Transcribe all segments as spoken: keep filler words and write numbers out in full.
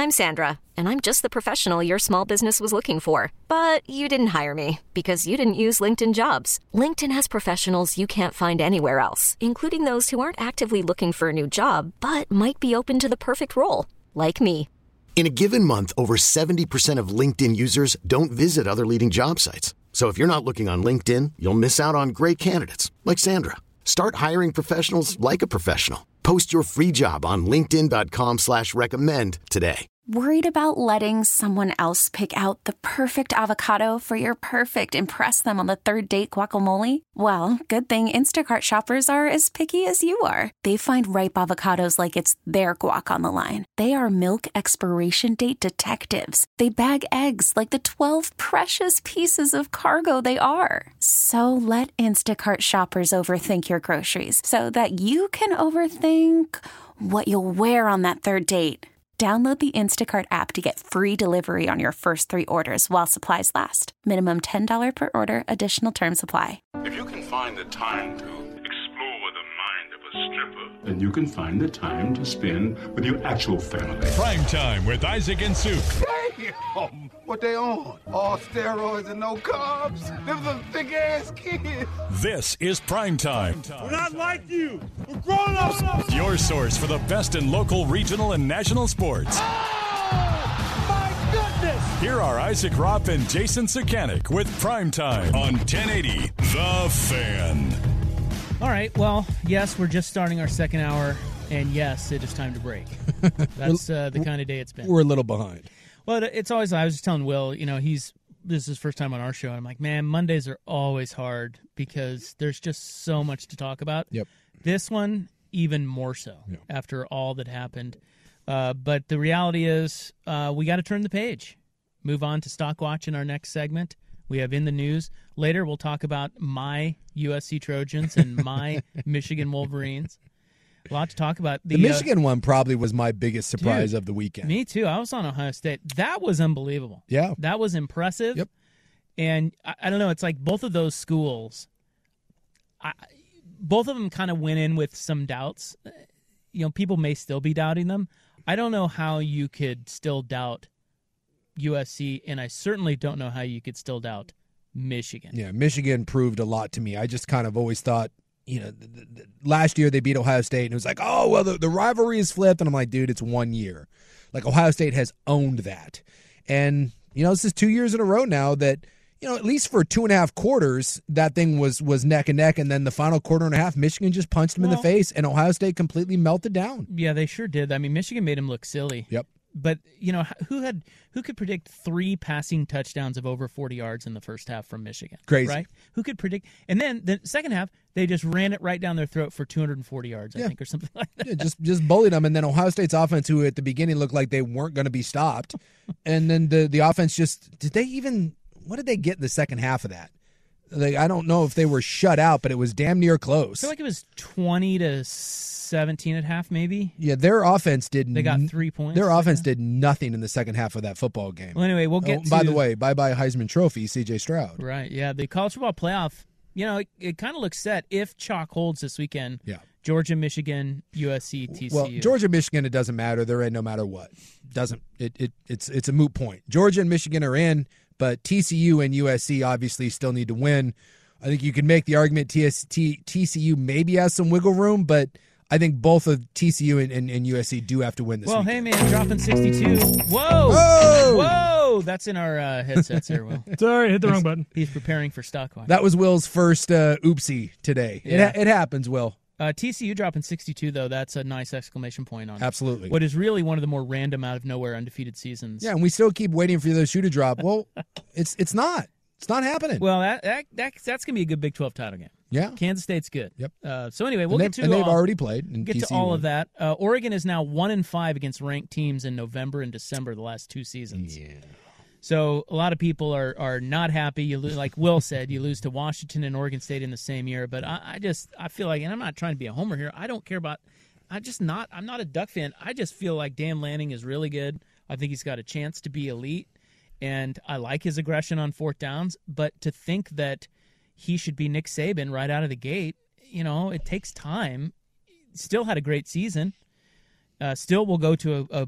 I'm Sandra, and I'm just the professional your small business was looking for. But you didn't hire me because you didn't use LinkedIn Jobs. LinkedIn has professionals you can't find anywhere else, including those who aren't actively looking for a new job, but might be open to the perfect role, like me. In a given month, over seventy percent of LinkedIn users don't visit other leading job sites. So if you're not looking on LinkedIn, you'll miss out on great candidates like Sandra. Start hiring professionals like a professional. Post your free job on linkedin.com slash recommend today. Worried about letting someone else pick out the perfect avocado for your perfect impress them on the third date guacamole? Well, good thing Instacart shoppers are as picky as you are. They find ripe avocados like it's their guac on the line. They are milk expiration date detectives. They bag eggs like the twelve precious pieces of cargo they are. So let Instacart shoppers overthink your groceries so that you can overthink what you'll wear on that third date. Download the Instacart app to get free delivery on your first three orders while supplies last. Minimum ten dollars per order. Additional terms apply. If you can find the time to explore the mind of a stripper, then you can find the time to spend with your actual family. Prime Time with Isaac and Suk. Damn! What they on? All steroids and no carbs? Them some thick-ass kids. This is Prime Time. We're not like you. We're grown-ups. Your source for the best in local, regional, and national sports. Oh, my goodness. Here are Isaac Ropp and Jason Sakanik with Prime Time on ten eighty The Fan. All right, well, yes, we're just starting our second hour, and yes, it is time to break. That's uh, the kind of day it's been. We're a little behind. Well, it's always, I was just telling Will, you know, he's, this is his first time on our show, and I'm like, man, Mondays are always hard because there's just so much to talk about. Yep. This one, even more so, yep. after all that happened. Uh, but the reality is, uh, we got to turn the page. Move on to Stock Watch in our next segment. We have In the News. Later, we'll talk about my U S C Trojans and my Michigan Wolverines. A lot to talk about. The, the Michigan uh, one probably was my biggest surprise dude, of the weekend. Me too. I was on Ohio State. That was unbelievable. Yeah. That was impressive. Yep. And I, I don't know, it's like both of those schools, I, both of them kind of went in with some doubts. You know, people may still be doubting them. I don't know how you could still doubt U S C, and I certainly don't know how you could still doubt Michigan. Yeah, Michigan proved a lot to me. I just kind of always thought, you know, the, the, last year they beat Ohio State, and it was like, oh, well, the, the rivalry is flipped. And I'm like, dude, it's one year. Like, Ohio State has owned that. And, you know, this is two years in a row now that, you know, at least for two and a half quarters, that thing was was neck and neck. And then the final quarter and a half, Michigan just punched them well, in the face, and Ohio State completely melted down. Yeah, they sure did. I mean, Michigan made them look silly. Yep. But, you know, who had who could predict three passing touchdowns of over forty yards in the first half from Michigan? Crazy. Right? Who could predict? And then the second half, they just ran it right down their throat for two hundred forty yards, I yeah. think, or something like that. Yeah, just, just bullied them. And then Ohio State's offense, who at the beginning looked like they weren't going to be stopped. And then the, the offense just, did they even, what did they get in the second half of that? Like, I don't know if they were shut out, but it was damn near close. I feel like it was twenty to seventeen at half, maybe. Yeah, their offense did. They got three points. Their offense did nothing in the second half of that football game. Well, anyway, we'll get. Oh, to, by the way, bye bye Heisman Trophy, C J Stroud. Right. Yeah, the college football playoff. You know, it, it kind of looks set if chalk holds this weekend. Yeah. Georgia, Michigan, U S C, T C U. Well, Georgia, Michigan, it doesn't matter. They're in no matter what. Doesn't it? It it's it's a moot point. Georgia and Michigan are in, but T C U and U S C obviously still need to win. I think you can make the argument T S, T, T C U maybe has some wiggle room, but I think both of T C U and, and, and U S C do have to win this well, weekend. Hey, man, dropping sixty-two. Whoa! Whoa! Whoa! That's in our uh, headsets here, Will. Sorry, hit the he's, wrong button. He's preparing for Stock Watch. That was Will's first uh, oopsie today. Yeah. It, it happens, Will. Uh, T C U dropping sixty-two, though, that's a nice exclamation point on it. Absolutely. What is really one of the more random, out-of-nowhere undefeated seasons. Yeah, and we still keep waiting for the shoe to drop. Well, it's it's not. It's not happening. Well, that, that, that that's going to be a good Big twelve title game. Yeah. Kansas State's good. Yep. Uh, so anyway, we'll and get to and they've all, already played. And get T C U to all won. of that. Uh, Oregon is now one and five against ranked teams in November and December, the last two seasons. Yeah. So a lot of people are, are not happy. You lose, like Will said, you lose to Washington and Oregon State in the same year. But I, I just I feel like, and I'm not trying to be a homer here. I don't care about. I just not. I'm not a Duck fan. I just feel like Dan Lanning is really good. I think he's got a chance to be elite, and I like his aggression on fourth downs. But to think that he should be Nick Saban right out of the gate, you know, it takes time. Still had a great season. Uh, still will go to a, a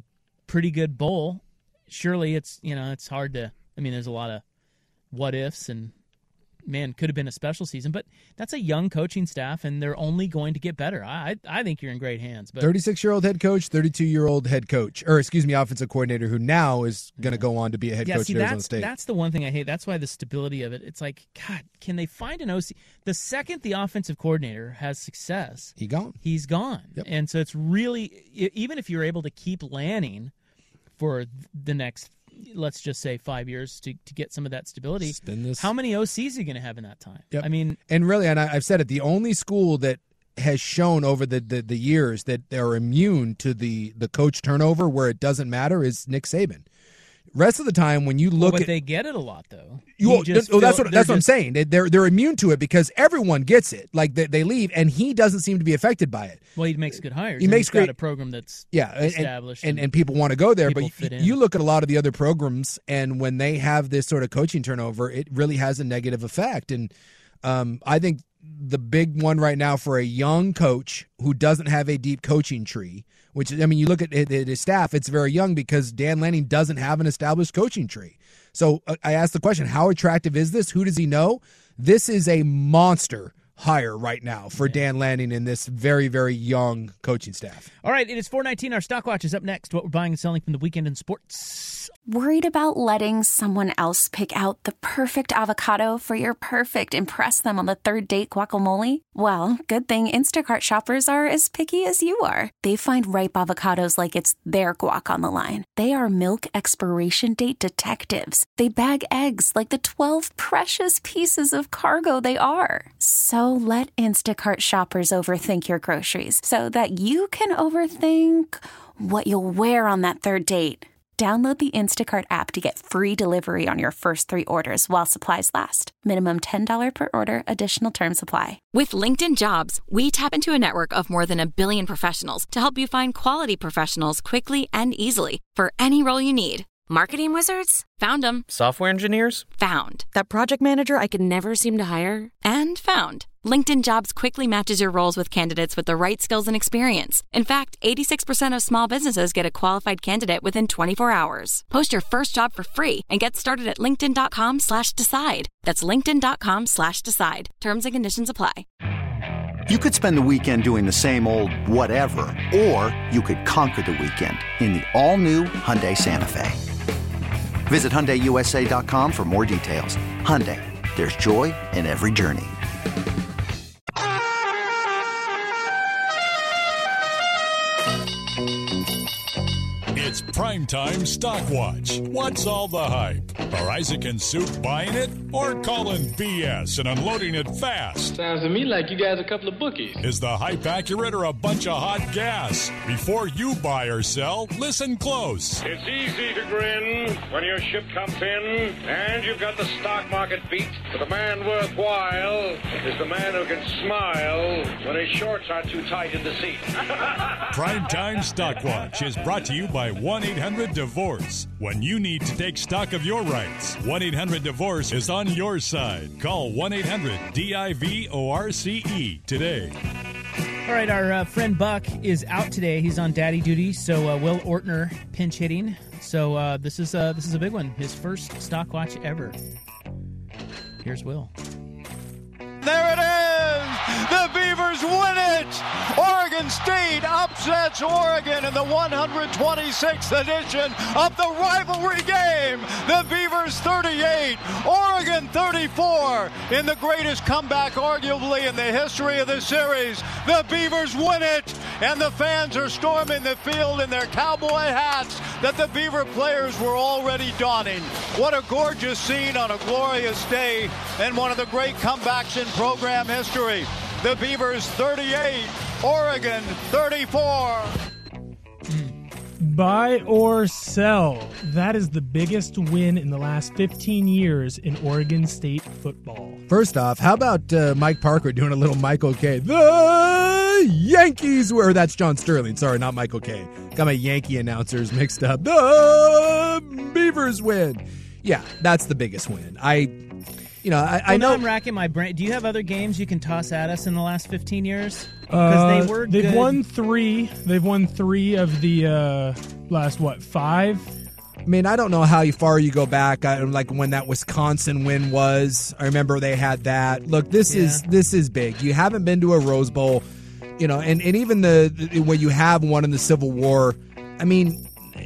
pretty good bowl. Surely it's, you know, it's hard to, I mean, there's a lot of what ifs and, man, could have been a special season, but that's a young coaching staff, and they're only going to get better. I I think you're in great hands. But thirty-six-year-old head coach, thirty-two-year-old head coach, or excuse me, offensive coordinator, who now is going to go on to be a head yeah, coach see, at Arizona that's, State. That's the one thing I hate. That's why the stability of it. It's like, God, can they find an O C? The second the offensive coordinator has success, he gone. He's gone. Yep. And so it's really, even if you're able to keep Lanning for the next, let's just say five years to, to get some of that stability, how many O Cs are you going to have in that time? Yep. I mean, and really, and I, I've said it, the only school that has shown over the, the, the years that they're immune to the, the coach turnover where it doesn't matter is Nick Saban. Rest of the time, when you look well, but at, they get it a lot though. You, well, that's feel, what that's what just, I'm saying. They're they're immune to it because everyone gets it. Like they, they leave, and he doesn't seem to be affected by it. Well, he makes good hires. He makes he's great got a program that's yeah established, and, and, and people want to go there. But you, in. you look at a lot of the other programs, and when they have this sort of coaching turnover, it really has a negative effect. And um, I think the big one right now for a young coach who doesn't have a deep coaching tree, which I mean, you look at his staff, it's very young because Dan Lanning doesn't have an established coaching tree. So I asked the question, how attractive is this? Who does he know? This is a monster hire right now for Dan Lanning in this very, very young coaching staff. All right, it is four nineteen. Our Stock Watch is up next. What we're buying and selling from the weekend in sports. Worried about letting someone else pick out the perfect avocado for your perfect impress them on the third date guacamole? Well, good thing Instacart shoppers are as picky as you are. They find ripe avocados like it's their guac on the line. They are milk expiration date detectives. They bag eggs like the twelve precious pieces of cargo they are. So let Instacart shoppers overthink your groceries so that you can overthink what you'll wear on that third date. Download the Instacart app to get free delivery on your first three orders while supplies last. Minimum ten dollars per order. Additional terms apply. With LinkedIn Jobs, we tap into a network of more than a billion professionals to help you find quality professionals quickly and easily for any role you need. Marketing wizards? Found them. Software engineers? Found. That project manager I could never seem to hire? And found. LinkedIn Jobs quickly matches your roles with candidates with the right skills and experience. In fact, eighty-six percent of small businesses get a qualified candidate within twenty-four hours. Post your first job for free and get started at linkedin.com slash decide. That's linkedin.com slash decide. Terms and conditions apply. You could spend the weekend doing the same old whatever, or you could conquer the weekend in the all-new Hyundai Santa Fe. Visit Hyundai U S A dot com for more details. Hyundai, there's joy in every journey. It's Primetime Stock Watch. What's all the hype? Are Isaac and Soup buying it or calling B S and unloading it fast? Sounds to me like you guys are a couple of bookies. Is the hype accurate or a bunch of hot gas? Before you buy or sell, listen close. It's easy to grin when your ship comes in and you've got the stock market beat. But the man worthwhile is the man who can smile when his shorts are too tight in the seat. Primetime Stock Watch is brought to you by one eight hundred divorce. When you need to take stock of your rights, one eight hundred divorce is on your side. Call one eight hundred D I V O R C E today. All right, our uh, friend Buck is out today. He's on daddy duty, so uh, Will Ortner pinch hitting. So uh, this is uh, this is a big one. His first Stock Watch ever. Here's Will. There it is! The Beavers win it! Oregon State upsets Oregon in the one hundred twenty-sixth edition of the rivalry game. The Beavers thirty-eight, Oregon thirty-four in the greatest comeback arguably in the history of the series. The Beavers win it, and the fans are storming the field in their cowboy hats that the Beaver players were already donning. What a gorgeous scene on a glorious day and one of the great comebacks in program history. The Beavers thirty-eight, Oregon thirty-four. Buy or sell. That is the biggest win in the last fifteen years in Oregon State football. First off, how about uh, Mike Parker doing a little Michael K? The Yankees were, that's John Sterling. Sorry, not Michael K. Got my Yankee announcers mixed up. The Beavers win. Yeah, that's the biggest win. I... You know, I, well, I know. Now I'm racking my brain. Do you have other games you can toss at us in the last fifteen years? Because uh, they were They've good. won three. They've won three of the uh, last what, five? I mean, I don't know how far you go back. I, like when that Wisconsin win was. I remember they had that. Look, this yeah. is this is big. You haven't been to a Rose Bowl, you know, and, and even the, the when you have one in the Civil War. I mean,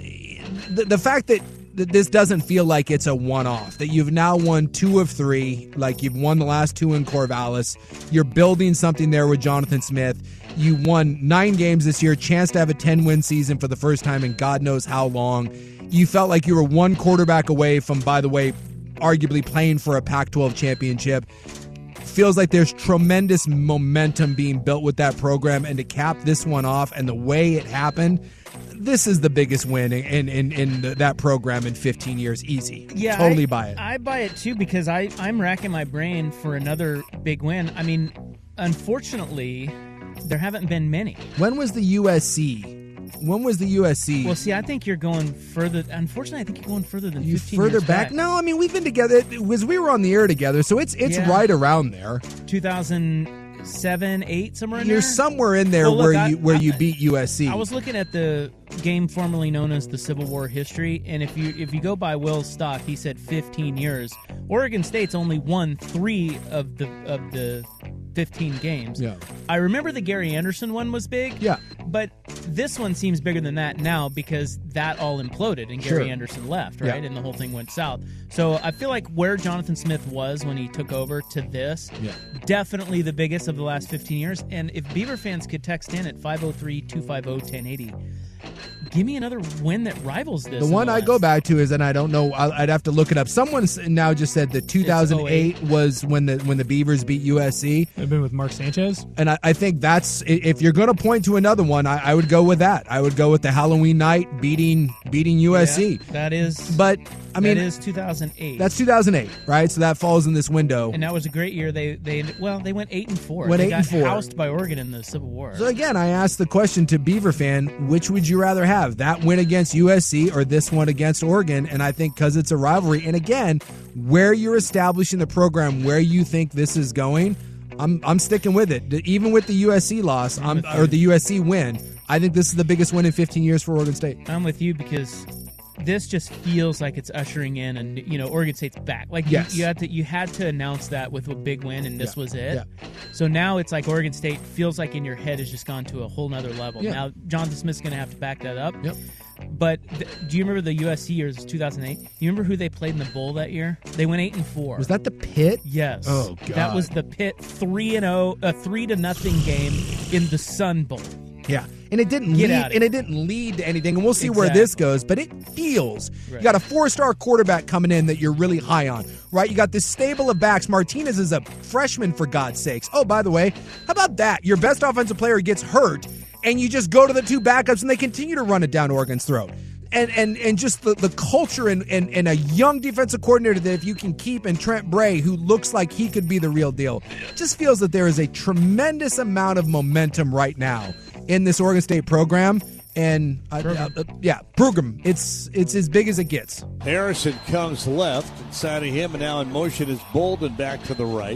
the, the fact that this doesn't feel like it's a one-off, that you've now won two of three, like you've won the last two in Corvallis. You're building something there with Jonathan Smith. You won nine games this year, chance to have a ten-win season for the first time in God knows how long. You felt like you were one quarterback away from, by the way, arguably playing for a Pac twelve championship. Feels like there's tremendous momentum being built with that program, and to cap this one off and the way it happened, this is the biggest win in in, in the, that program in fifteen years. Easy. Yeah, totally I, buy it. I buy it too because I, I'm racking my brain for another big win. I mean, unfortunately, there haven't been many. When was the U S C? When was the U S C? Well, see, I think you're going further. Unfortunately, I think you're going further than you fifteen further years back? back. No, I mean we've been together. Was we were on the air together, so it's it's yeah. right around there. two thousand seven, eight, somewhere in You're there. somewhere in there well, look, where I, you where I, you beat U S C. I was looking at the game formerly known as the Civil War history, and if you if you go by Will's stock, he said fifteen years. Oregon State's only won three of the of the fifteen games. Yeah. I remember the Gary Anderson one was big. Yeah. But this one seems bigger than that now because that all imploded and Gary Sure. Anderson left, right? Yeah. And the whole thing went south. So I feel like where Jonathan Smith was when he took over to this, Yeah. definitely the biggest of the last fifteen years. And if Beaver fans could text in at five oh three, two five oh, one oh eight oh, give me another win that rivals this. The one I go back to is, and I don't know, I'd have to look it up. Someone now just said that two thousand eight was when the when the Beavers beat U S C. They've been with Mark Sanchez. And I, I think that's, if you're going to point to another one, I, I would go with that. I would go with the Halloween night beating beating U S C. Yeah, that is, but I mean, that is two thousand eight. That's two thousand eight, right? So that falls in this window. And that was a great year. They they well they went eight and four. Went they eight got and four. housed by Oregon in the Civil War. So again, I asked the question to Beaver fan: which would you rather have, that win against U S C or this one against Oregon? And I think because it's a rivalry, and again, where you're establishing the program, where you think this is going, I'm I'm sticking with it. Even with the U S C loss, I'm, or the U S C win, I think this is the biggest win in fifteen years for Oregon State. I'm with you because this just feels like it's ushering in, and you know Oregon State's back. Like yes. you, you had to you had to announce that with a big win, and this yeah. was it. Yeah. So now it's like Oregon State feels like in your head has just gone to a whole nother level. Yeah. Now Jonathan Smith's going to have to back that up. Yep. But th- do you remember the U S C years, two thousand eight? You remember who they played in the bowl that year? They went eight and four. Was that the Pitt? Yes. Oh God. That was the Pitt three and zero, a three to nothing game in the Sun Bowl. Yeah, and it didn't Get lead, out of and it didn't lead to anything. And we'll see Exactly. where this goes. But it feels Right. you got a four-star quarterback coming in that you're really high on, right? You got this stable of backs. Martinez is a freshman, for God's sakes. Oh, by the way, how about that? Your best offensive player gets hurt, and you just go to the two backups, and they continue to run it down Oregon's throat. And and and just the, the culture and, and, and a young defensive coordinator that if you can keep, and Trent Bray, who looks like he could be the real deal, just feels that there is a tremendous amount of momentum right now in this Oregon State program. And uh, uh, uh, yeah, program. It's it's as big as it gets. Harrison comes left inside of him, and now in motion is Bolden back to the right.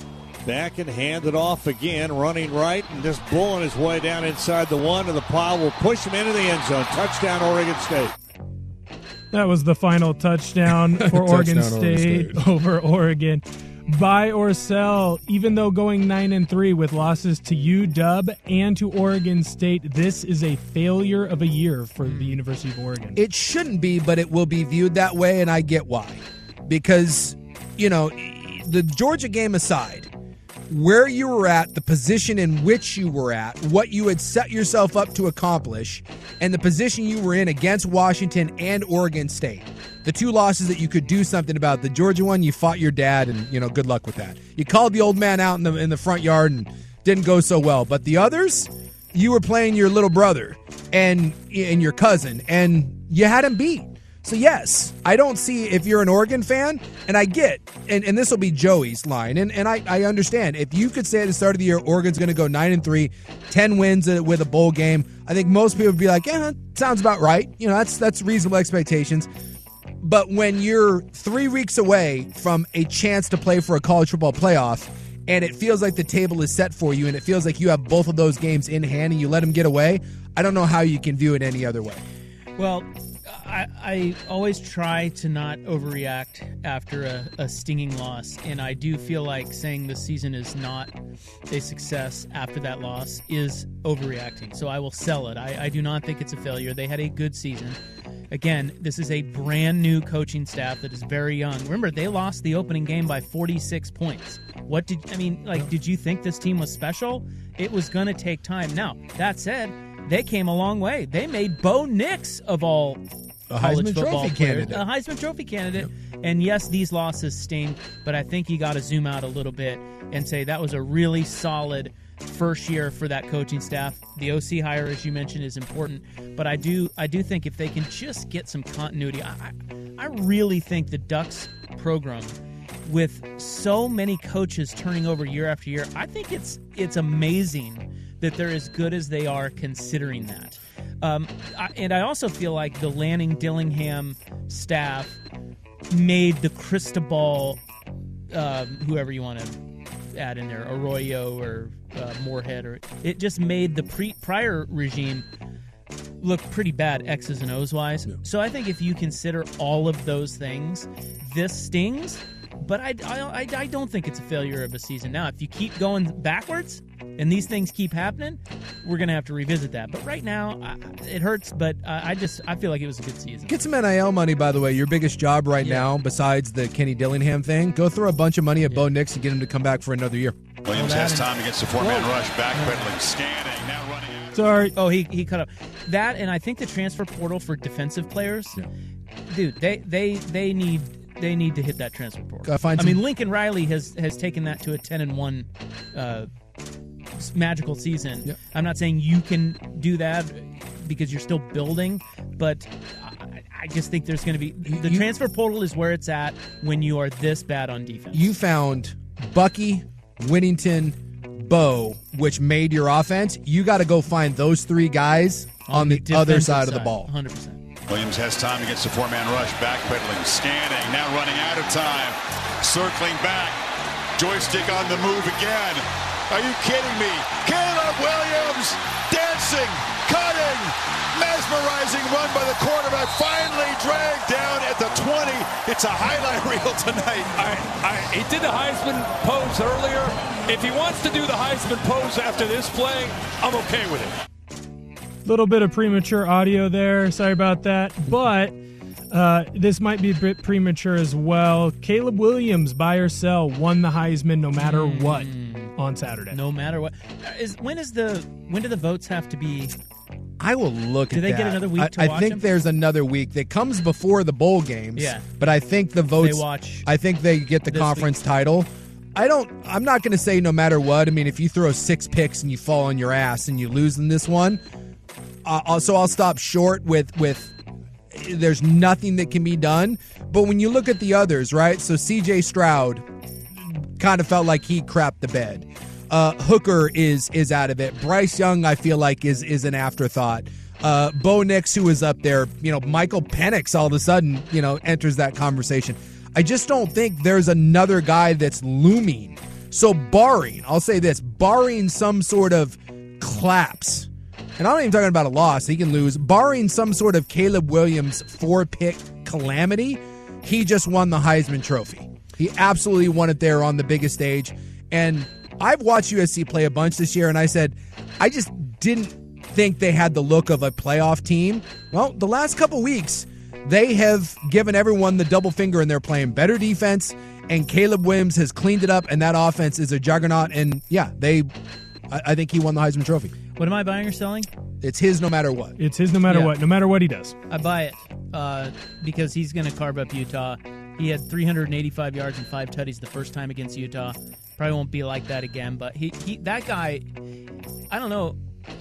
Back and hand it off again, running right and just blowing his way down inside the one, and the pile will push him into the end zone. Touchdown, Oregon State. That was the final touchdown for Oregon Touchdown, Oregon State, State. over Oregon. Buy or sell, even though going nine and three with losses to U W and to Oregon State, this is a failure of a year for the University of Oregon. It shouldn't be, but it will be viewed that way, and I get why. Because, you know, the Georgia game aside, where you were at, the position in which you were at, what you had set yourself up to accomplish, and the position you were in against Washington and Oregon State. The two losses that you could do something about. The Georgia one, you fought your dad, and, you know, good luck with that. You called the old man out in the in the front yard and didn't go so well. But the others, you were playing your little brother and and your cousin, and you had him beat. So, yes, I don't see, if you're an Oregon fan, and I get, and, and this will be Joey's line, and, and I, I understand, if you could say at the start of the year, Oregon's going to go nine and three, ten wins with a bowl game, I think most people would be like, yeah, sounds about right. You know, that's that's reasonable expectations. But when you're three weeks away from a chance to play for a college football playoff, and it feels like the table is set for you, and it feels like you have both of those games in hand, and you let them get away, I don't know how you can view it any other way. Well, I, I always try to not overreact after a, a stinging loss, and I do feel like saying the season is not a success after that loss is overreacting. So I will sell it. I, I do not think it's a failure. They had a good season. Again, this is a brand new coaching staff that is very young. Remember, they lost the opening game by forty-six points. What did I mean? Like, did you think this team was special? It was going to take time. Now, that said, they came a long way. They made Bo Nix, of all a college Heisman football Trophy players, candidate. a Heisman Trophy candidate. Yep. And yes, these losses sting, but I think you got to zoom out a little bit and say that was a really solid first year for that coaching staff. The O C hire, as you mentioned, is important, but I do I do think if they can just get some continuity, I I really think the Ducks program, with so many coaches turning over year after year, I think it's it's amazing that they're as good as they are considering that. Um, I, and I also feel like the Lanning Dillingham staff made the Cristobal, uh, whoever you want to add in there, Arroyo or uh, Moorhead, or it just made the pre- prior regime look pretty bad X's and O's wise. Yeah. So I think if you consider all of those things, this stings. But I, I, I don't think it's a failure of a season. Now, if you keep going backwards and these things keep happening, we're going to have to revisit that. But right now, I, it hurts, but uh, I just I feel like it was a good season. Get some N I L money, by the way. Your biggest job right yeah. now, besides the Kenny Dillingham thing, go throw a bunch of money at yeah. Bo Nix and get him to come back for another year. Williams has time against the four-man rush, backpedaling, scanning, now running out. Sorry. Oh, he he cut up. That, and I think the transfer portal for defensive players, yeah. dude, they, they, they need... They need to hit that transfer portal. I mean, Lincoln Riley has, has taken that to a ten and one uh, magical season. Yep. I'm not saying you can do that because you're still building, but I, I just think there's going to be the you, transfer portal is where it's at when you are this bad on defense. You found Bucky, Winnington, Bo, which made your offense. You got to go find those three guys on, on the, the other side, side of the ball. one hundred percent. Williams has time against the four-man rush, backpedaling, scanning, now running out of time, circling back, joystick on the move again. Are you kidding me? Caleb Williams dancing, cutting, mesmerizing run by the quarterback, finally dragged down at the twenty. It's a highlight reel tonight. I, I, he did the Heisman pose earlier. If he wants to do the Heisman pose after this play, I'm okay with it. Little bit of premature audio there. Sorry about that. But uh, this might be a bit premature as well. Caleb Williams, buy or sell, won the Heisman no matter mm. what on Saturday. No matter what. Is when is the when do the votes have to be? I will look do at that. Do they get another week I, to I watch think them? There's another week that comes before the bowl games. Yeah. But I think the votes. They watch. I think they get the conference week. title. I don't. I'm not going to say no matter what. I mean, if you throw six picks and you fall on your ass and you lose in this one. Uh, so I'll stop short with, with there's nothing that can be done. But when you look at the others, right? So C J Stroud kind of felt like he crapped the bed. Uh, Hooker is is out of it. Bryce Young, I feel like, is is an afterthought. Uh, Bo Nix, who is up there. You know, Michael Penix all of a sudden, you know, enters that conversation. I just don't think there's another guy that's looming. So barring, I'll say this, barring some sort of collapse, and I'm not even talking about a loss, he can lose. Barring some sort of Caleb Williams four-pick calamity, he just won the Heisman Trophy. He absolutely won it there on the biggest stage. And I've watched U S C play a bunch this year, and I said, I just didn't think they had the look of a playoff team. Well, the last couple weeks, they have given everyone the double finger, and they're playing better defense, and Caleb Williams has cleaned it up, and that offense is a juggernaut. And, yeah, they, I, I think he won the Heisman Trophy. What am I buying or selling? It's his no matter what. It's his no matter yeah. what, no matter what he does. I buy it uh, because he's going to carve up Utah. He had three hundred eighty-five yards and five tutties the first time against Utah. Probably won't be like that again, but he, he that guy, I don't know,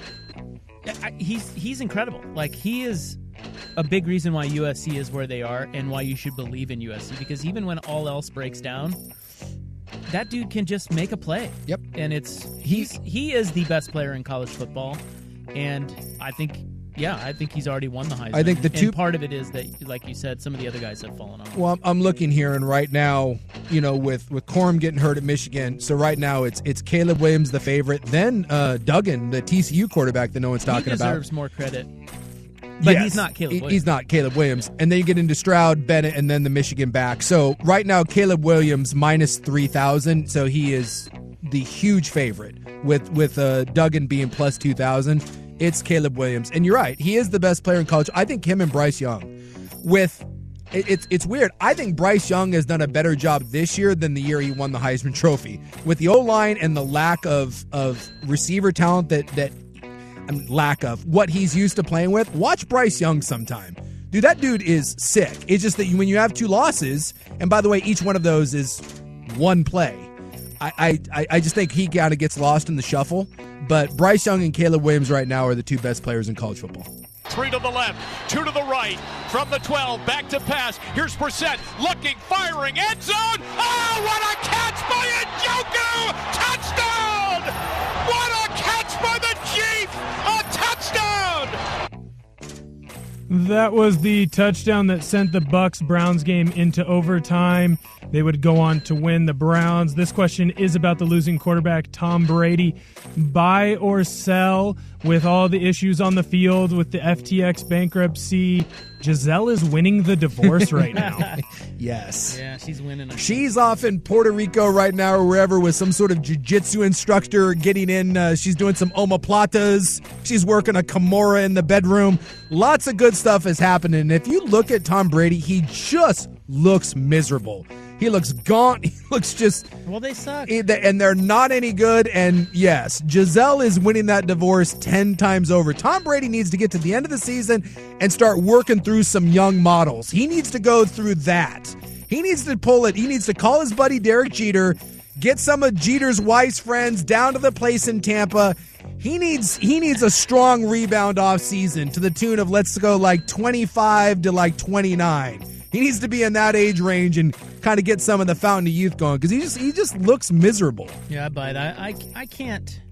I, he's he's incredible. Like, he is a big reason why U S C is where they are and why you should believe in U S C, because even when all else breaks down, that dude can just make a play. Yep. And it's he's he is the best player in college football, and I think yeah, I think he's already won the Heisman. I think the two and part of it is that, like you said, some of the other guys have fallen off. Well, I'm looking here, and right now, you know, with with Corum getting hurt at Michigan, so right now it's it's Caleb Williams the favorite, then uh, Duggan, the T C U quarterback that no one's talking he deserves about. more credit. But Yes. he's not Caleb He- Williams. He's not Caleb Williams. And then you get into Stroud, Bennett, and then the Michigan back. So right now, Caleb Williams minus three thousand. So he is the huge favorite with, with uh, Duggan being plus two thousand. It's Caleb Williams. And you're right. He is the best player in college. I think him and Bryce Young with it- it's it's weird. I think Bryce Young has done a better job this year than the year he won the Heisman Trophy. With the O-line and the lack of, of receiver talent that that I mean, lack of what he's used to playing with. Watch Bryce Young sometime. Dude, that dude is sick. It's just that when you have two losses, and by the way, each one of those is one play, I I, I just think he kind of gets lost in the shuffle. But Bryce Young and Caleb Williams right now are the two best players in college football. Three to the left, two to the right. From the twelve, back to pass. Here's Brissett, looking, firing, end zone. Oh, what a catch by Njoku! Touchdown! What a catch by the Chief! A touchdown! That was the touchdown that sent the Bucks-Browns game into overtime. They would go on to win. The Browns. This question is about the losing quarterback, Tom Brady. Buy or sell with all the issues on the field with the F T X bankruptcy? Giselle is winning the divorce right now. Yes. Yeah, she's winning. She's off in Puerto Rico right now or wherever with some sort of jiu-jitsu instructor getting in. Uh, she's doing some omoplatas. She's working a Kimura in the bedroom. Lots of good stuff is happening. And if you look at Tom Brady, he just looks miserable. He looks gaunt. He looks just... Well, they suck. And they're not any good. And yes, Giselle is winning that divorce ten times over. Tom Brady needs to get to the end of the season and start working through some young models. He needs to go through that. He needs to pull it. He needs to call his buddy Derek Jeter, get some of Jeter's wife's friends down to the place in Tampa. He needs he needs a strong rebound off season to the tune of, let's go like twenty-five to like twenty-nine. He needs to be in that age range and kind of get some of the fountain of youth going because he just he just looks miserable. Yeah, but I, I, I can't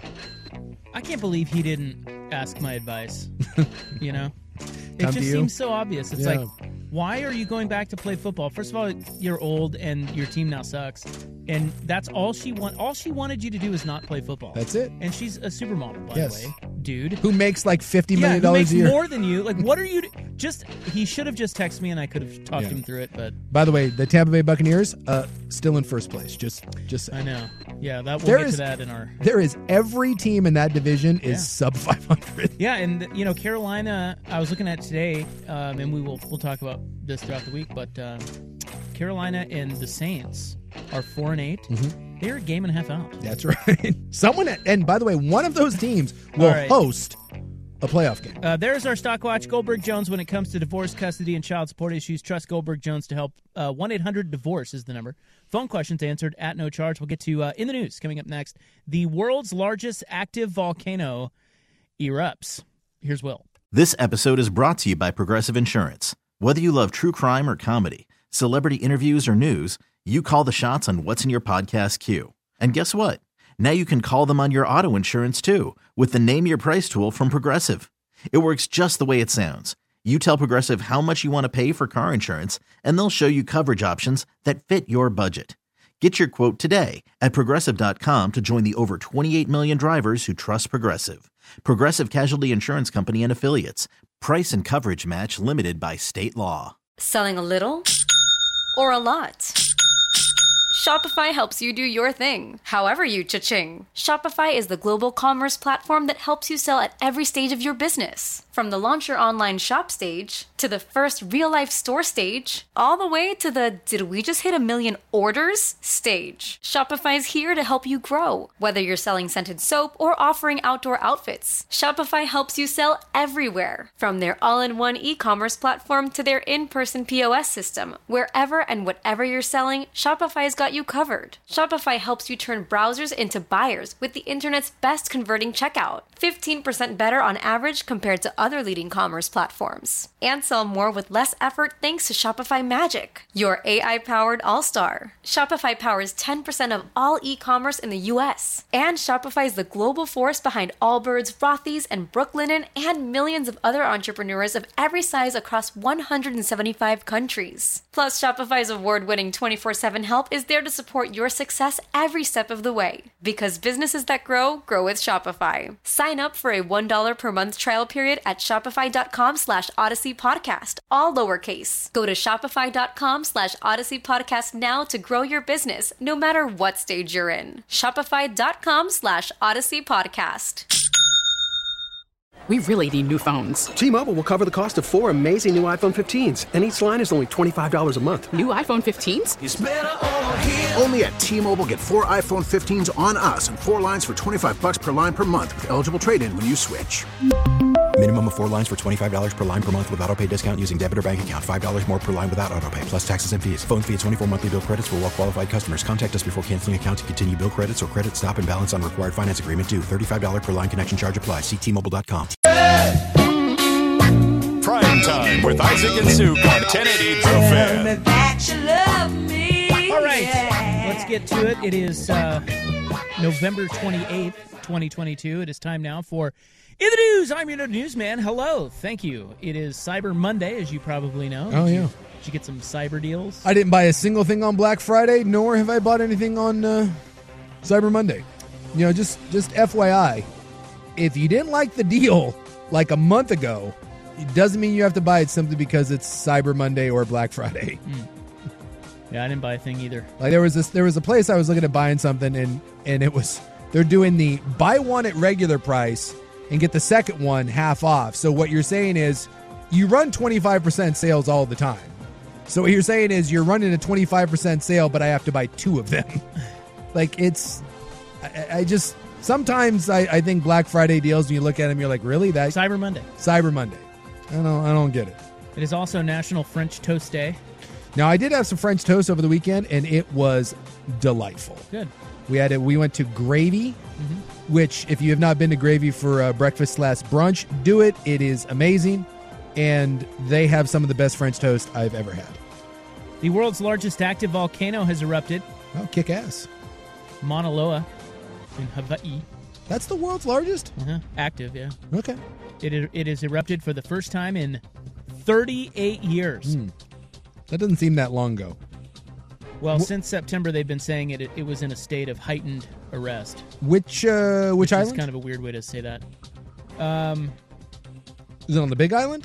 I can't believe he didn't ask my advice. You know, it Come just to you? seems so obvious. It's Yeah. like, why are you going back to play football? First of all, you're old and your team now sucks, and that's all she want. All she wanted you to do is not play football. That's it. And she's a supermodel, by Yes. the way, dude. Who makes like fifty Yeah, million who dollars makes a year? more than you. Like, what are you? Just he should have just texted me and I could have talked Yeah. him through it. But By the way, the Tampa Bay Buccaneers uh, still in first place. Just just saying. I know. Yeah, that we'll There get is- to that in our. There is every team in that division is Yeah. sub five hundred. Yeah, and you know Carolina. I was looking at today, um, and we will we'll talk about this throughout the week. But um, Carolina and the Saints are four and eight. Mhm. They're a game and a half out. That's right. Someone, and by the way, one of those teams will All right. host a playoff game. Uh, there's our stock watch. Goldberg Jones, when it comes to divorce, custody, and child support issues, trust Goldberg Jones to help. Uh, one eight hundred divorce is the number. Phone questions answered at no charge. We'll get to uh, in the news coming up next. The world's largest active volcano erupts. Here's Will. This episode is brought to you by Progressive Insurance. Whether you love true crime or comedy, celebrity interviews or news, you call the shots on what's in your podcast queue. And guess what? Now you can call them on your auto insurance too with the Name Your Price tool from Progressive. It works just the way it sounds. You tell Progressive how much you want to pay for car insurance, and they'll show you coverage options that fit your budget. Get your quote today at Progressive dot com to join the over twenty-eight million drivers who trust Progressive. Progressive Casualty Insurance Company and Affiliates. Price and coverage match limited by state law. Selling a little or a lot? Shopify helps you do your thing, however you cha-ching. Shopify is the global commerce platform that helps you sell at every stage of your business. From the launch your online shop stage, to the first real-life store stage, all the way to the did we just hit a million orders stage. Shopify's here to help you grow. Whether you're selling scented soap or offering outdoor outfits, Shopify helps you sell everywhere. From their all-in-one e-commerce platform to their in-person P O S system, wherever and whatever you're selling, Shopify's got you covered. Shopify helps you turn browsers into buyers with the internet's best converting checkout. fifteen percent better on average compared to other leading commerce platforms. And sell more with less effort thanks to Shopify Magic, your A I-powered all-star. Shopify powers ten percent of all e-commerce in the U S. And Shopify is the global force behind Allbirds, Rothy's, and Brooklinen, and millions of other entrepreneurs of every size across one hundred seventy-five countries. Plus, Shopify's award-winning twenty-four seven help is there to support your success every step of the way. Because businesses that grow, grow with Shopify. Sign Sign up for a one dollar per month trial period at shopify.com slash Odyssey Podcast, all lowercase. Go to shopify.com slash Odyssey Podcast now to grow your business, no matter what stage you're in. Shopify.com slash Odyssey Podcast. We really need new phones. T-Mobile will cover the cost of four amazing new iPhone fifteens, and each line is only twenty-five dollars a month. New iPhone fifteens? It's better over here. Only at T-Mobile, get four iPhone fifteens on us and four lines for twenty-five dollars per line per month with eligible trade-in when you switch. Minimum of four lines for twenty-five dollars per line per month with autopay discount using debit or bank account. five dollars more per line without autopay, plus taxes and fees. Phone fee at twenty-four monthly bill credits for well-qualified customers. Contact us before canceling account to continue bill credits or credit stop and balance on required finance agreement due. thirty-five dollars per line connection charge applies. See T Mobile dot com. Prime Time with Isaac and Suk on ten eighty The Fan. All right, let's get to it. It is uh, November twenty-eighth, twenty twenty-two. It is time now for In the News. I'm your newsman. Hello. Thank you. It is Cyber Monday, as you probably know. Oh, did yeah. You, did you get some cyber deals? I didn't buy a single thing on Black Friday, nor have I bought anything on uh, Cyber Monday. You know, just, just F Y I, if you didn't like the deal like a month ago, it doesn't mean you have to buy it simply because it's Cyber Monday or Black Friday. Mm. Yeah, I didn't buy a thing either. Like there was this, there was a place I was looking at buying something, and and it was they're doing the buy one at regular price and get the second one half off. So what you're saying is you run twenty-five percent sales all the time. So what you're saying is you're running a twenty-five percent sale, but I have to buy two of them. Like it's, I, I just sometimes I, I think Black Friday deals when you look at them, you're like, really that Cyber Monday. Cyber Monday. I don't I don't get it. It is also National French Toast Day. Now, I did have some French toast over the weekend, and it was delightful. Good. We had it. We went to Gravy, mm-hmm. which, if you have not been to Gravy for uh, breakfast slash brunch, do it. It is amazing, and they have some of the best French toast I've ever had. The world's largest active volcano has erupted. Oh, kick ass! Mauna Loa in Hawaii. That's the world's largest? Uh-huh. Active, yeah. Okay. It it has erupted for the first time in thirty-eight years. Mm. That doesn't seem that long ago. Well, Wh- since September, they've been saying it, it it was in a state of heightened arrest. Which uh, which, which island? Is kind of a weird way to say that. Um, is it on the Big Island?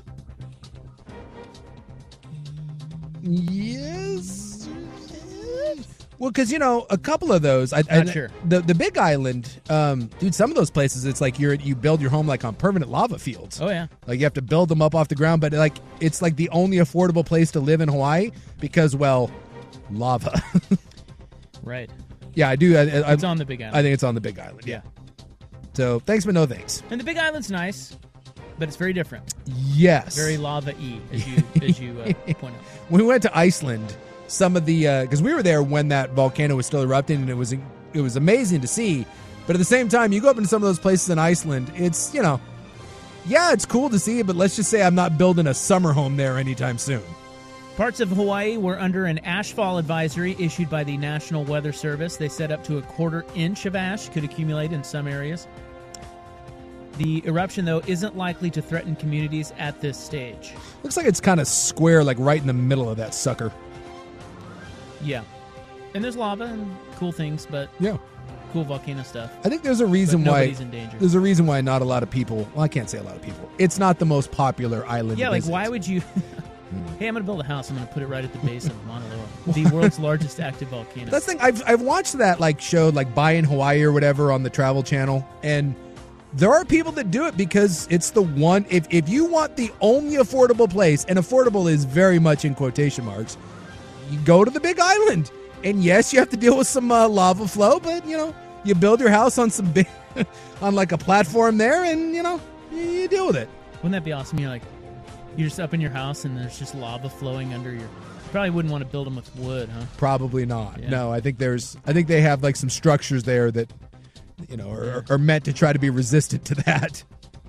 Yes. Well, because, you know, a couple of those. I, Not I, sure. The the Big Island, um, dude, some of those places, it's like you're you build your home like on permanent lava fields. Oh, yeah. Like you have to build them up off the ground, but like it's like the only affordable place to live in Hawaii because, well, lava. Right. Yeah, I do. I, I, it's on the Big Island. I think it's on the Big Island, yeah. So thanks, but no thanks. And the Big Island's nice, but it's very different. Yes. Very lava-y, as you, as you uh, point out. When we went to Iceland, some of the because uh, we were there when that volcano was still erupting, and it was it was amazing to see. But at the same time, you go up into some of those places in Iceland, it's, you know, yeah, it's cool to see, but let's just say I'm not building a summer home there anytime soon. Parts of Hawaii were under an ashfall advisory issued by the National Weather Service. They said up to a quarter inch of ash could accumulate in some areas. The eruption, though, isn't likely to threaten communities at this stage. Looks like it's kind of square, like right in the middle of that sucker. Yeah. And there's lava and cool things, but yeah, cool volcano stuff. I think there's a reason but why nobody's in danger. There's a reason why not a lot of people, well, I can't say a lot of people. It's not the most popular island. Yeah, to like visit. why would you Hey, I'm going to build a house. I'm going to put it right at the base of Mauna Loa, the world's largest active volcano. That's the thing. I've I've watched that like show like Buy in Hawaii or whatever on the Travel Channel, and there are people that do it because it's the one. If if you want the only affordable place, and affordable is very much in quotation marks, you go to the Big Island. And yes, you have to deal with some uh, lava flow, but you know, you build your house on some big, on like a platform there, and you know, you, you deal with it. Wouldn't that be awesome? You're like, you're just up in your house, and there's just lava flowing under your. You probably wouldn't want to build them with wood, huh? Probably not. Yeah. No, I think there's. I think they have like some structures there that, you know, are, are meant to try to be resistant to that.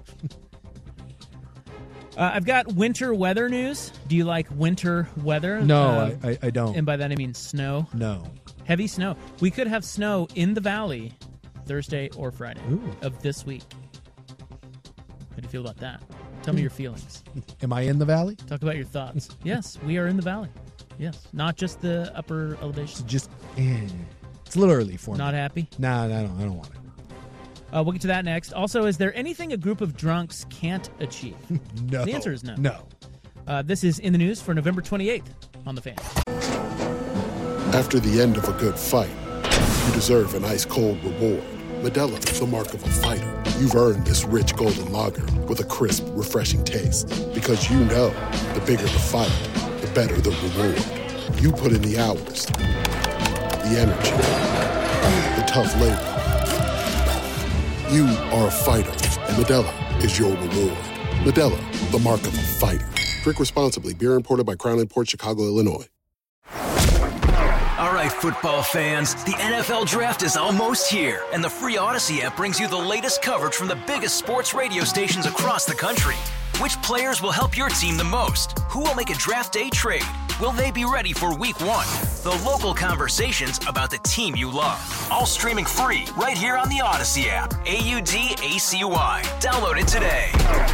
Uh, I've got winter weather news. Do you like winter weather? No, uh, I, I, I don't. And by that I mean snow. No. Heavy snow. We could have snow in the valley Thursday or Friday Ooh. of this week. How do you feel about that? Tell me your feelings. Am I in the valley? Talk about your thoughts. Yes, we are in the valley. Yes, not just the upper elevation. It's just, eh, it's a little early for me. Not happy? Nah, I don't. I don't want it. Uh, we'll get to that next. Also, is there anything a group of drunks can't achieve? No. The answer is no. No. Uh, this is In the News for November twenty-eighth on The Fan. After the end of a good fight, you deserve an ice-cold reward. Modelo, the mark of a fighter. You've earned this rich golden lager with a crisp, refreshing taste. Because you know, the bigger the fight, the better the reward. You put in the hours, the energy, the tough labor. You are a fighter, and Modelo is your reward. Modelo, the mark of a fighter. Drink responsibly. Beer imported by Crown Imports, Chicago, Illinois. All right, football fans, the N F L Draft is almost here, and the free Odyssey app brings you the latest coverage from the biggest sports radio stations across the country. Which players will help your team the most? Who will make a draft day trade? Will they be ready for week one? The local conversations about the team you love. All streaming free right here on the Odyssey app. A U D A C Y. Download it today.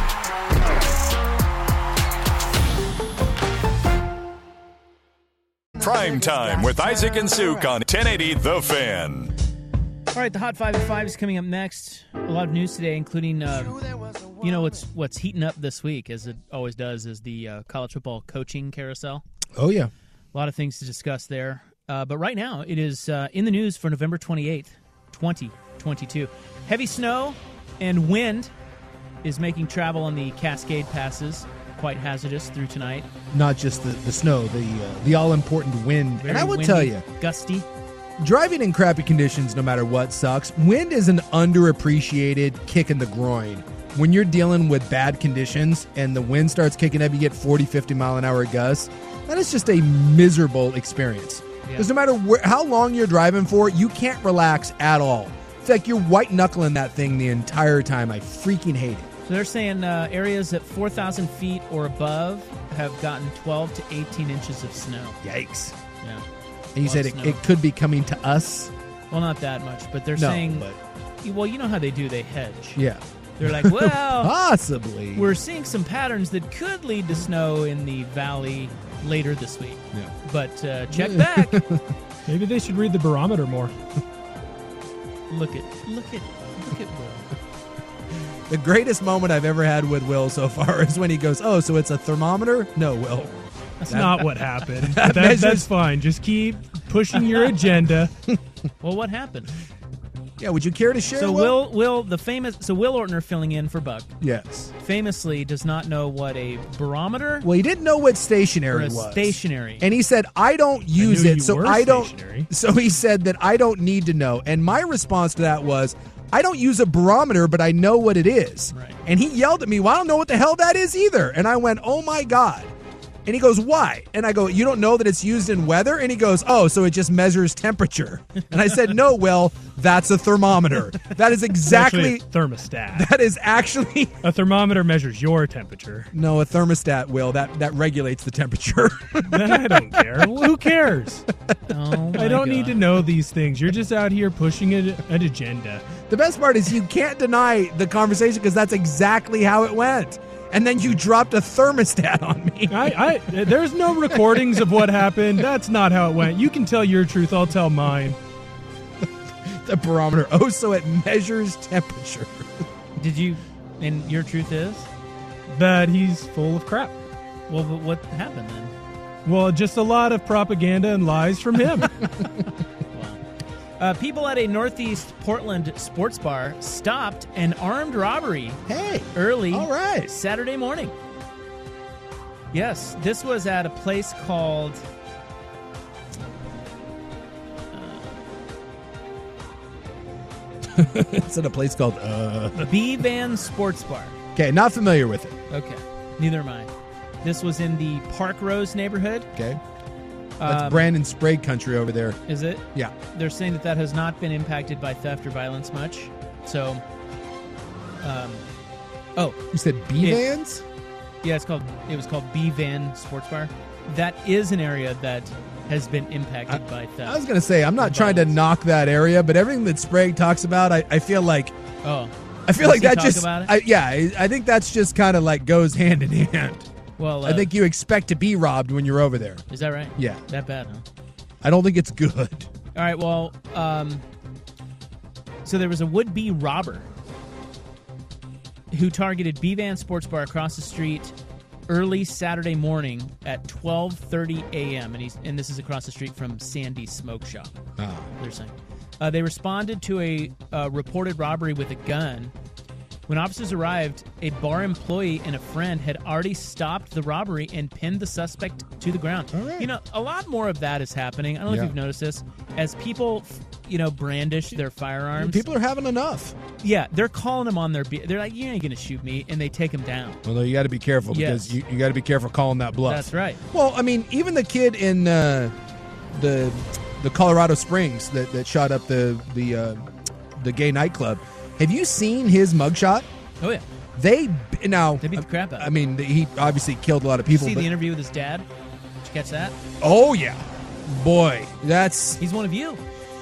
Prime Time with Isaac and Suk on ten eighty The Fan. All right, the Hot Five at Five is coming up next. A lot of news today, including, uh, you know, what's what's heating up this week, as it always does, is the uh, college football coaching carousel. Oh, yeah. A lot of things to discuss there. Uh, but right now, it is uh, in the news for November twenty-eighth, twenty twenty-two. Heavy snow and wind is making travel on the Cascade passes quite hazardous through tonight. Not just the, the snow, the uh, the all-important wind. Very and I will windy, tell you, gusty. Driving in crappy conditions, no matter what, sucks. Wind is an underappreciated kick in the groin. When you're dealing with bad conditions and the wind starts kicking up, you get forty, fifty mile an hour gusts. That is just a miserable experience. Because yeah. no matter where, how long you're driving for, you can't relax at all. It's like you're white-knuckling that thing the entire time. I freaking hate it. So they're saying uh, areas at four thousand feet or above have gotten twelve to eighteen inches of snow. Yikes. Yeah. And you said it, it could be coming to us? Well, not that much, but they're no, saying, but... well, you know how they do, they hedge. Yeah. They're like, well, possibly. We're seeing some patterns that could lead to snow in the valley later this week. Yeah. But uh, check back. Maybe they should read the barometer more. Look at, look at, look at Will. The greatest moment I've ever had with Will so far is when he goes, oh, so it's a thermometer? No, Will. That's that, not what happened. that, that, that's fine. Just keep pushing your agenda. Well, what happened? Yeah, would you care to share? So Will, Will, Will the famous, so Will Ortner filling in for Buck. Yes. Famously does not know what a barometer. Well, he didn't know what stationary was. Stationary, and he said, "I don't use I it, so I don't." Stationary. So he said that I don't need to know, and my response to that was, "I don't use a barometer, but I know what it is." Right. And he yelled at me, "Well, I don't know what the hell that is either." And I went, "Oh my god." And he goes, "Why?" And I go, "You don't know that it's used in weather?" And he goes, "Oh, so it just measures temperature." And I said, "No, Will, that's a thermometer. That is exactly a thermostat. That is actually a thermometer measures your temperature. No, a thermostat, Will, that that regulates the temperature." I don't care. Well, who cares? Oh I don't God. need to know these things. You're just out here pushing an, an agenda. The best part is you can't deny the conversation because that's exactly how it went. And then you dropped a thermostat on me. I, I, there's no recordings of what happened. That's not how it went. You can tell your truth. I'll tell mine. The barometer. Oh, so it measures temperature. Did you, and your truth is? That he's full of crap. Well, but what happened then? Well, just a lot of propaganda and lies from him. Uh, people at a Northeast Portland sports bar stopped an armed robbery. Hey, early all right. Saturday morning. Yes, this was at a place called uh, it's at a place called uh, B-Van Sports Bar. Okay, not familiar with it. Okay, neither am I. This was in the Park Rose neighborhood. Okay. That's Um, Brandon Sprague country over there. Is it? Yeah. They're saying that that has not been impacted by theft or violence much. So, um, oh, you said B-Vans? Yeah, it's called. It was called B-Van Sports Bar. That is an area that has been impacted I, by theft. I was going to say, I'm not trying to knock that area, but everything that Sprague talks about, I, I feel like. Oh. I feel Does like he that talk just. about it? I, yeah, I, I think that's just kind of like goes hand in hand. Well, uh, I think you expect to be robbed when you're over there. Is that right? Yeah. That bad, huh? I don't think it's good. All right, well, um, So there was a would-be robber who targeted B-Van Sports Bar across the street early Saturday morning at twelve thirty a.m. and he's and this is across the street from Sandy's Smoke Shop. Oh. They're saying uh, they responded to a uh, reported robbery with a gun. When officers arrived, a bar employee and a friend had already stopped the robbery and pinned the suspect to the ground. All right. You know, a lot more of that is happening. I don't know Yeah. if you've noticed this. As people, you know, brandish their firearms. People are having enough. Yeah, they're calling them on their... Be- they're like, you ain't going to shoot me, and they take them down. Although you got to be careful Yes. because you, you got to be careful calling that bluff. That's right. Well, I mean, even the kid in uh, the the Colorado Springs that, that shot up the the uh, the gay nightclub. Have you seen his mugshot? Oh yeah. They now They beat the crap out of I mean, he obviously killed a lot of people. See but, the interview with his dad? Did you catch that? Oh yeah, boy, that's He's one of you.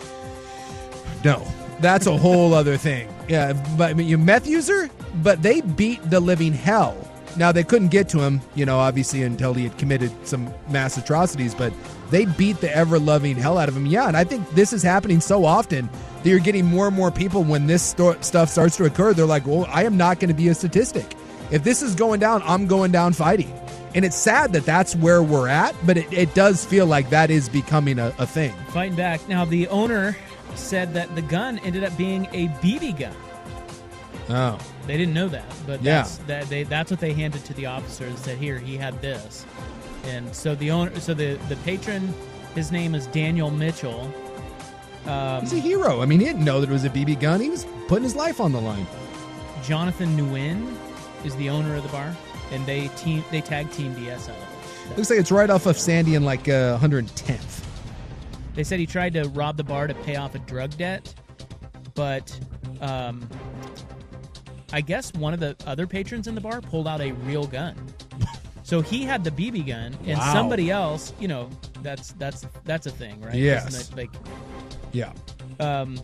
no, that's a whole other thing. Yeah, but I mean, you meth user, but they beat the living hell. Now they couldn't get to him, you know, obviously until he had committed some mass atrocities, but they beat the ever-loving hell out of him. Yeah, and I think this is happening so often that you're getting more and more people when this sto- stuff starts to occur. They're like, well, I am not going to be a statistic. If this is going down, I'm going down fighting. And it's sad that that's where we're at, but it, it does feel like that is becoming a, a thing. Fighting back. Now, the owner said that the gun ended up being a B B gun. Oh. They didn't know that, but Yeah. that's, that they, that's what they handed to the officers. Said, here, he had this. And so the owner, so the, the patron, his name is Daniel Mitchell. Um, He's a hero. I mean, he didn't know that it was a B B gun. He was putting his life on the line. Jonathan Nguyen is the owner of the bar, and they team they tag team D S out of it. Looks like it's right off of Sandy and like uh, one hundred tenth. They said he tried to rob the bar to pay off a drug debt, but um, I guess one of the other patrons in the bar pulled out a real gun. So he had the B B gun, and Wow. somebody else, you know, that's that's that's a thing, right? Yes. Isn't it, like, Yeah. um,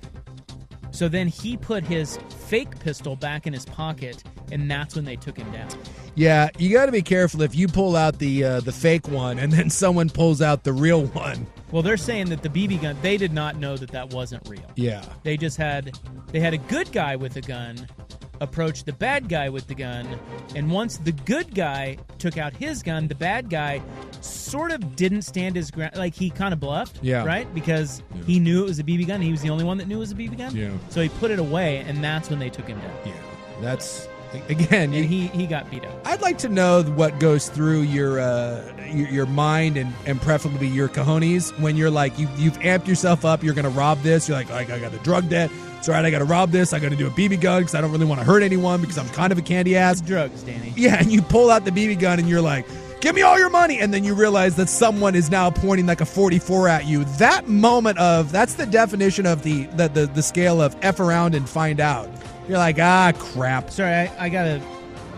so then he put his fake pistol back in his pocket, and that's when they took him down. Yeah, you got to be careful if you pull out the uh, the fake one and then someone pulls out the real one. Well, they're saying that the B B gun, they did not know that that wasn't real. Yeah. They just had, they had a good guy with a gun approach the bad guy with the gun, and once the good guy took out his gun, the bad guy sort of didn't stand his ground. Like, he kind of bluffed, Yeah. right? Because he knew it was a B B gun. He was the only one that knew it was a B B gun. Yeah. So he put it away, and that's when they took him down. Yeah. That's, again, and he, he got beat up. I'd like to know what goes through your uh, your, your mind and, and preferably your cojones when you're like, you, you've amped yourself up, you're going to rob this. You're like, I, I got a drug debt. It's all right, I got to rob this. I got to do a B B gun because I don't really want to hurt anyone because I'm kind of a candy ass. Drugs, Danny. Yeah, and you pull out the B B gun and you're like, give me all your money. And then you realize that someone is now pointing like a forty-four at you. That moment of, that's the definition of the the, the, the scale of F around and find out. You're like, ah, crap. Sorry, I, I got a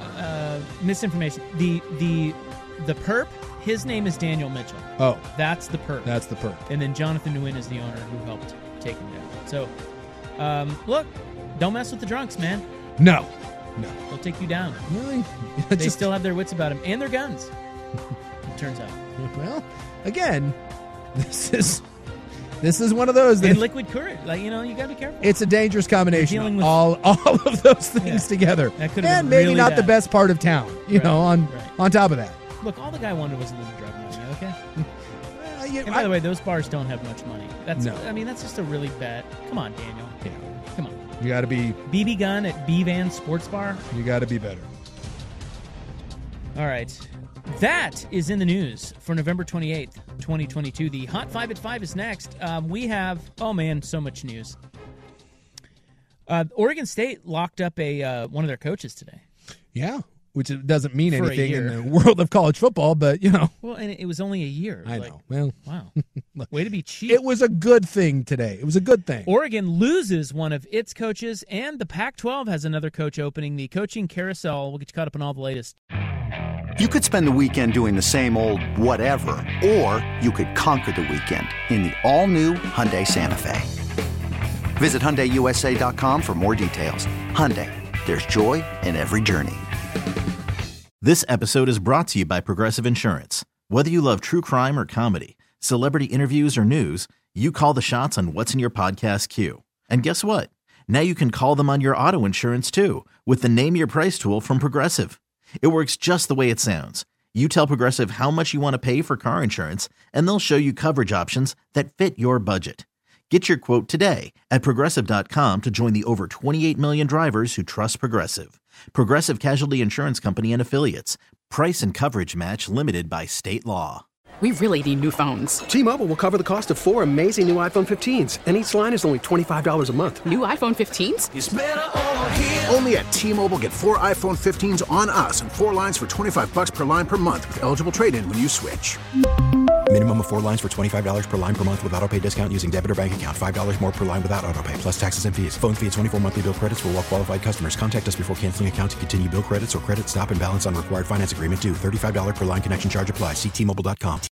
uh, misinformation. The the the perp, his name is Daniel Mitchell. Oh. That's the perp. That's the perp. And then Jonathan Nguyen is the owner who helped take him down. So, um, look, don't mess with the drunks, man. No. No. They'll take you down. Really? They Just- still have their wits about them and their guns, it turns out. Well, again, this is this is one of those that And liquid courage. Like, you know, you got to be careful. it's a dangerous combination. You're dealing Of with- all all of those things Yeah. together. That could've and been maybe really not the bad. best part of town, you Right, know, on right. on top of that. Look, all the guy wanted was a little drug money, okay? Uh, you- And by I- the way, those bars don't have much money. That's No. I mean, that's just a really bad. Come on, Daniel. Yeah. Come on. You got to be B B gun at B-Van Sports Bar. you got to be better. All right. That is in the news for November twenty-eighth, twenty twenty-two. The Hot five at five is next. Um, we have, oh man, so much news. Uh, Oregon State locked up a uh, one of their coaches today. Yeah, which doesn't mean For a anything in year. the world of college football, but you know. Well, and it was only a year. I Like, know. Well, wow. Way to be cheap. it was a good thing today. It was a good thing. Oregon loses one of its coaches, and the Pac twelve has another coach opening. The coaching carousel. We'll get you caught up on all the latest. You could spend the weekend doing the same old whatever, or you could conquer the weekend in the all-new Hyundai Santa Fe. Visit Hyundai U S A dot com for more details. Hyundai, there's joy in every journey. This episode is brought to you by Progressive Insurance. Whether you love true crime or comedy, celebrity interviews or news, you call the shots on what's in your podcast queue. And guess what? Now you can call them on your auto insurance too with the Name Your Price tool from Progressive. It works just the way it sounds. You tell Progressive how much you want to pay for car insurance, and they'll show you coverage options that fit your budget. Get your quote today at Progressive dot com to join the over twenty-eight million drivers who trust Progressive. Progressive Casualty Insurance Company and Affiliates. Price and coverage match limited by state law. We really need new phones. T-Mobile will cover the cost of four amazing new iPhone fifteens, and each line is only twenty-five dollars a month. New iPhone fifteens? It's better over here. Only at T-Mobile, get four iPhone fifteens on us and four lines for twenty-five bucks per line per month with eligible trade-in when you switch. Minimum of four lines for twenty-five dollars per line per month with auto pay discount using debit or bank account. five dollars more per line without auto pay, plus taxes and fees. Phone fee at twenty-four monthly bill credits for well-qualified customers. Contact us before canceling account to continue bill credits or credit stop and balance on required finance agreement due. thirty-five dollars per line connection charge applies. See T Mobile dot com.